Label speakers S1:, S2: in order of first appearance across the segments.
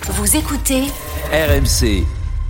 S1: Vous écoutez
S2: RMC.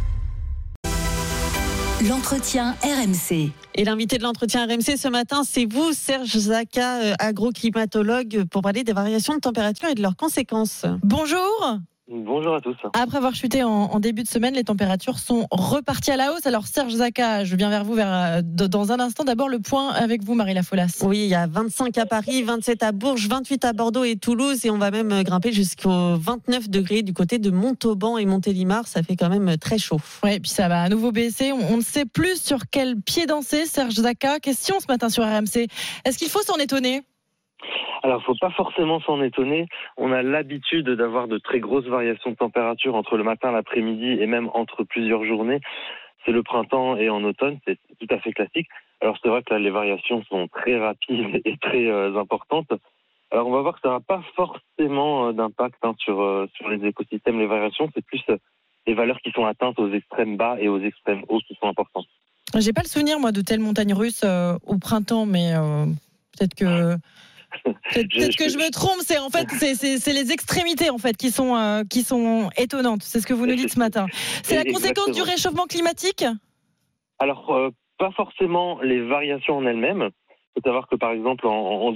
S1: L'entretien RMC.
S3: Et l'invité de l'entretien RMC ce matin, c'est vous, Serge Zaka, agroclimatologue, pour parler des variations de température et de leurs conséquences. Bonjour.
S4: Bonjour à tous.
S3: Après avoir chuté en début de semaine, les températures sont reparties à la hausse. Alors Serge Zaka, je viens vers vous dans un instant. D'abord le point avec vous, Marie Lafolas. Oui, il y a 25 à Paris, 27 à Bourges, 28 à Bordeaux et Toulouse. Et on va même grimper jusqu'aux 29 degrés du côté de Montauban et Montélimar. Ça fait quand même très chaud. Oui, et puis ça va à nouveau baisser. On ne sait plus sur quel pied danser, Serge Zaka. Question ce matin sur RMC. Est-ce qu'il faut s'en étonner ?
S4: Alors, il ne faut pas forcément s'en étonner. On a l'habitude d'avoir de très grosses variations de température entre le matin, l'après-midi et même entre plusieurs journées. C'est le printemps et en automne, c'est tout à fait classique. Alors, c'est vrai que là, les variations sont très rapides et très importantes. Alors, on va voir que ça n'aura pas forcément d'impact sur les écosystèmes, les variations. C'est plus les valeurs qui sont atteintes aux extrêmes bas et aux extrêmes hauts qui sont importantes.
S3: J'ai pas le souvenir, moi, de telles montagnes russes au printemps, mais peut-être que... Peut-être que je me trompe, c'est les extrémités en fait qui sont étonnantes. C'est ce que vous nous dites ce matin. C'est la conséquence du réchauffement climatique ?
S4: Alors pas forcément les variations en elles-mêmes. Il faut savoir que par exemple en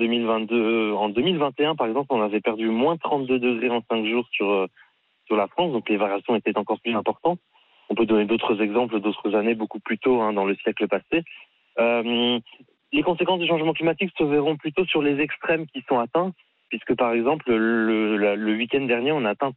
S4: 2021 par exemple, on avait perdu moins 32 degrés en 5 jours sur la France, donc les variations étaient encore plus importantes. On peut donner d'autres exemples d'autres années beaucoup plus tôt dans le siècle passé. Les conséquences du changement climatique se verront plutôt sur les extrêmes qui sont atteints, puisque par exemple, le week-end dernier, on a atteint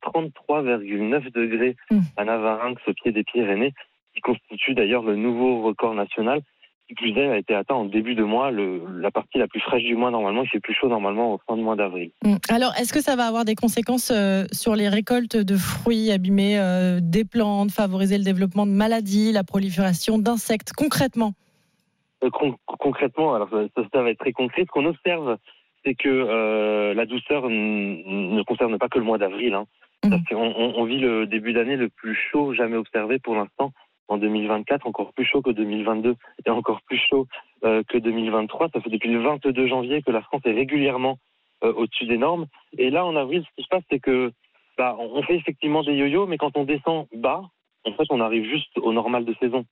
S4: 33,9 degrés à Navarinx, au pied des Pyrénées, qui constitue d'ailleurs le nouveau record national. Qui plus est, a été atteint en début de mois, la partie la plus fraîche du mois normalement. Il fait plus chaud normalement au fin du mois d'avril.
S3: Alors, est-ce que ça va avoir des conséquences sur les récoltes de fruits, abîmer des plantes, favoriser le développement de maladies, la prolifération d'insectes, concrètement ?
S4: Concrètement, alors ça va être très concret. Ce qu'on observe, c'est que la douceur ne concerne pas que le mois d'avril. On vit le début d'année le plus chaud jamais observé pour l'instant en 2024, encore plus chaud que 2022 et encore plus chaud que 2023. Ça fait depuis le 22 janvier que la France est régulièrement au-dessus des normes. Et là, en avril, ce qui se passe, c'est que on fait effectivement des yo-yo, mais quand on descend bas, en fait, on arrive juste au normal de saison.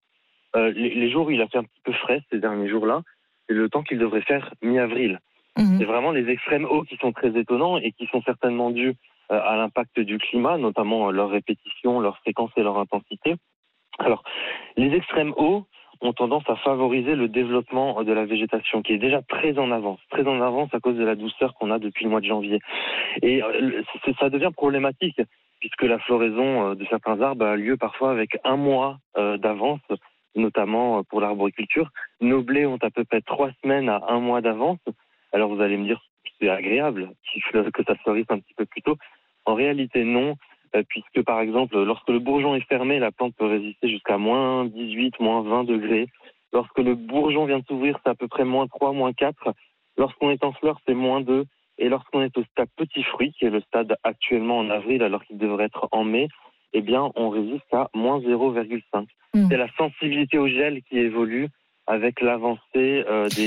S4: Les jours où il a fait un petit peu frais ces derniers jours-là, c'est le temps qu'il devrait faire mi-avril. C'est vraiment les extrêmes hauts qui sont très étonnants et qui sont certainement dus à l'impact du climat, notamment leur répétition, leur fréquence et leur intensité. Alors, les extrêmes hauts ont tendance à favoriser le développement de la végétation, qui est déjà très en avance à cause de la douceur qu'on a depuis le mois de janvier. Et ça devient problématique, puisque la floraison de certains arbres a lieu parfois avec un mois d'avance, notamment pour l'arboriculture. Nos blés ont à peu près 3 semaines à 1 mois d'avance. Alors vous allez me dire, c'est agréable que ça fleurisse un petit peu plus tôt. En réalité, non, puisque par exemple, lorsque le bourgeon est fermé, la plante peut résister jusqu'à moins 18, moins 20 degrés. Lorsque le bourgeon vient de s'ouvrir, c'est à peu près moins 3, moins 4. Lorsqu'on est en fleur, c'est moins 2. Et lorsqu'on est au stade petit fruit, qui est le stade actuellement en avril, alors qu'il devrait être en mai, eh bien, on résiste à moins 0,5. C'est la sensibilité au gel qui évolue avec l'avancée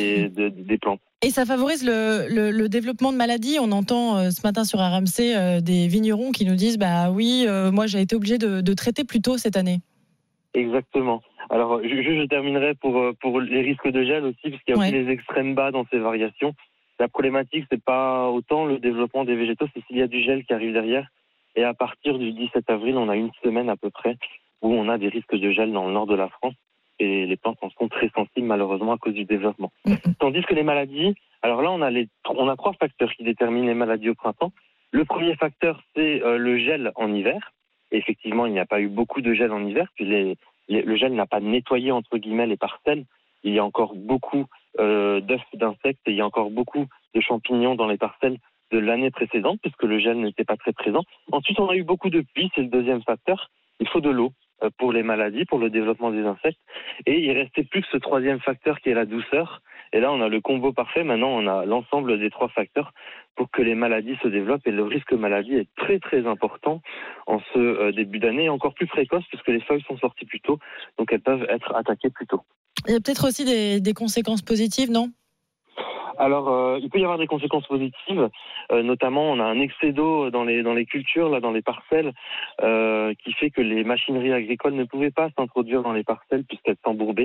S4: des plantes.
S3: Et ça favorise le développement de maladies. On entend ce matin sur RMC des vignerons qui nous disent moi j'ai été obligé de traiter plus tôt cette année.
S4: Exactement. Alors je terminerai pour les risques de gel aussi, parce qu'il y a aussi les extrêmes bas dans ces variations. La problématique, c'est pas autant le développement des végétaux, c'est s'il y a du gel qui arrive derrière. Et à partir du 17 avril, on a une semaine à peu près où on a des risques de gel dans le nord de la France. Et les plantes en sont très sensibles malheureusement à cause du développement. Tandis que les maladies, alors là on a 3 facteurs qui déterminent les maladies au printemps. Le premier facteur, c'est le gel en hiver. Et effectivement, il n'y a pas eu beaucoup de gel en hiver, puis le gel n'a pas nettoyé entre guillemets les parcelles. Il y a encore beaucoup d'œufs d'insectes et il y a encore beaucoup de champignons dans les parcelles de l'année précédente, puisque le gel n'était pas très présent. Ensuite, on a eu beaucoup de pluie, c'est le deuxième facteur. Il faut de l'eau pour les maladies, pour le développement des insectes. Et il restait plus que ce troisième facteur qui est la douceur. Et là, on a le combo parfait. Maintenant, on a l'ensemble des 3 facteurs pour que les maladies se développent. Et le risque maladie est très, très important en ce début d'année, encore plus précoce puisque les feuilles sont sorties plus tôt. Donc, elles peuvent être attaquées plus tôt.
S3: Il y a peut-être aussi des conséquences positives, non ?
S4: Alors, il peut y avoir des conséquences positives, notamment on a un excès d'eau dans les cultures, là, dans les parcelles, qui fait que les machineries agricoles ne pouvaient pas s'introduire dans les parcelles puisqu'elles s'embourbaient.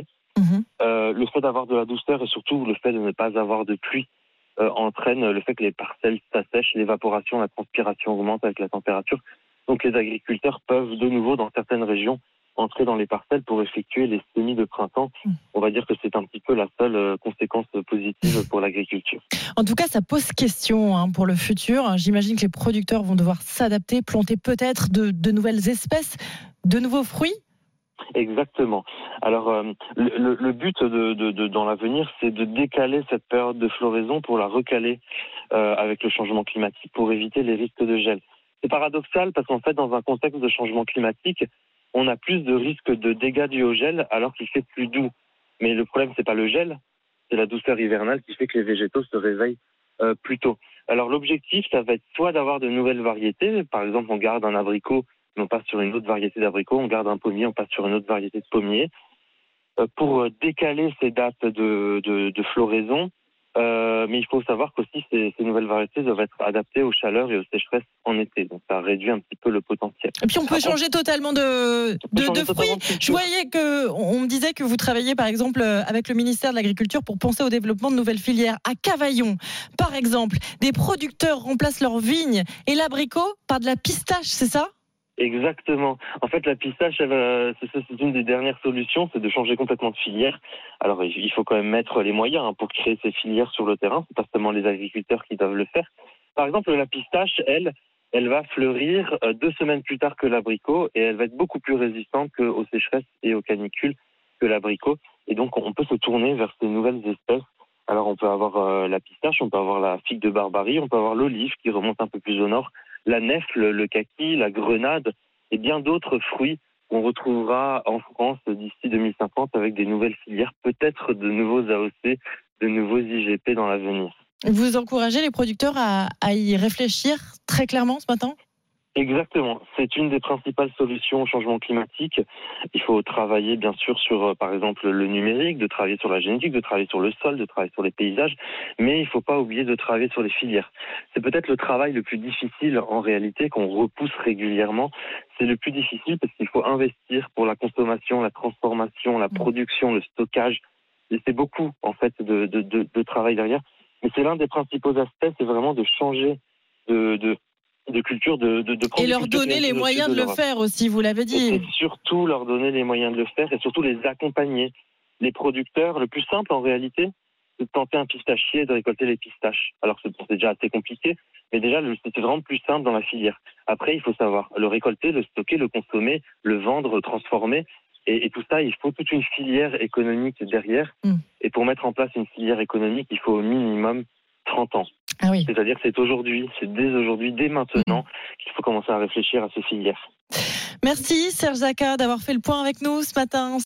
S4: Le fait d'avoir de la douceur et surtout le fait de ne pas avoir de pluie entraîne le fait que les parcelles s'assèchent, l'évaporation, la transpiration augmente avec la température. Donc les agriculteurs peuvent de nouveau, dans certaines régions, entrer dans les parcelles pour effectuer les semis de printemps. On va dire que c'est un petit peu la seule conséquence positive pour l'agriculture.
S3: En tout cas, ça pose question pour le futur. J'imagine que les producteurs vont devoir s'adapter, planter peut-être de nouvelles espèces, de nouveaux fruits.
S4: Exactement. Alors, le but dans l'avenir, c'est de décaler cette période de floraison pour la recaler avec le changement climatique pour éviter les risques de gel. C'est paradoxal parce qu'en fait, dans un contexte de changement climatique, on a plus de risques de dégâts dus au gel alors qu'il fait plus doux. Mais le problème, c'est pas le gel, c'est la douceur hivernale qui fait que les végétaux se réveillent plus tôt. Alors l'objectif, ça va être soit d'avoir de nouvelles variétés, par exemple on garde un abricot, mais on passe sur une autre variété d'abricot, on garde un pommier, on passe sur une autre variété de pommier, pour décaler ces dates de floraison. Mais il faut savoir qu'aussi ces nouvelles variétés doivent être adaptées aux chaleurs et aux sécheresses en été. Donc ça réduit un petit peu le potentiel.
S3: Et puis on peut changer totalement de fruits. Je voyais on me disait que vous travaillez par exemple avec le ministère de l'Agriculture pour penser au développement de nouvelles filières. À Cavaillon, par exemple, des producteurs remplacent leurs vignes et l'abricot par de la pistache, c'est ça ?
S4: Exactement. En fait, la pistache, c'est une des dernières solutions, c'est de changer complètement de filière. Alors, il faut quand même mettre les moyens pour créer ces filières sur le terrain. C'est pas seulement les agriculteurs qui doivent le faire. Par exemple, la pistache, elle va fleurir 2 semaines plus tard que l'abricot et elle va être beaucoup plus résistante aux sécheresses et aux canicules que l'abricot. Et donc, on peut se tourner vers ces nouvelles espèces. Alors, on peut avoir la pistache, on peut avoir la figue de Barbarie, on peut avoir l'olive qui remonte un peu plus au nord, la nèfle, le kaki, la grenade et bien d'autres fruits qu'on retrouvera en France d'ici 2050 avec des nouvelles filières, peut-être de nouveaux AOC, de nouveaux IGP dans l'avenir.
S3: Vous encouragez les producteurs à y réfléchir très clairement ce matin ?
S4: Exactement. C'est une des principales solutions au changement climatique. Il faut travailler bien sûr sur, par exemple, le numérique, de travailler sur la génétique, de travailler sur le sol, de travailler sur les paysages, mais il ne faut pas oublier de travailler sur les filières. C'est peut-être le travail le plus difficile en réalité, qu'on repousse régulièrement. C'est le plus difficile parce qu'il faut investir pour la consommation, la transformation, la production, le stockage. Et c'est beaucoup, en fait, de travail derrière. Mais c'est l'un des principaux aspects, c'est vraiment de changer de culture, de
S3: et leur donner les moyens de le faire aussi, vous l'avez dit.
S4: Et surtout leur donner les moyens de le faire et surtout les accompagner. Les producteurs, le plus simple en réalité, c'est de tenter un pistachier et de récolter les pistaches. Alors c'est déjà assez compliqué, mais déjà c'est vraiment plus simple dans la filière. Après, il faut savoir le récolter, le stocker, le consommer, le vendre, le transformer. Et tout ça, il faut toute une filière économique derrière. Et pour mettre en place une filière économique, il faut au minimum 30 ans.
S3: Ah oui.
S4: C'est-à-dire que c'est aujourd'hui, c'est dès aujourd'hui, dès maintenant qu'il faut commencer à réfléchir à ces filières.
S3: Merci Serge Zaka d'avoir fait le point avec nous ce matin.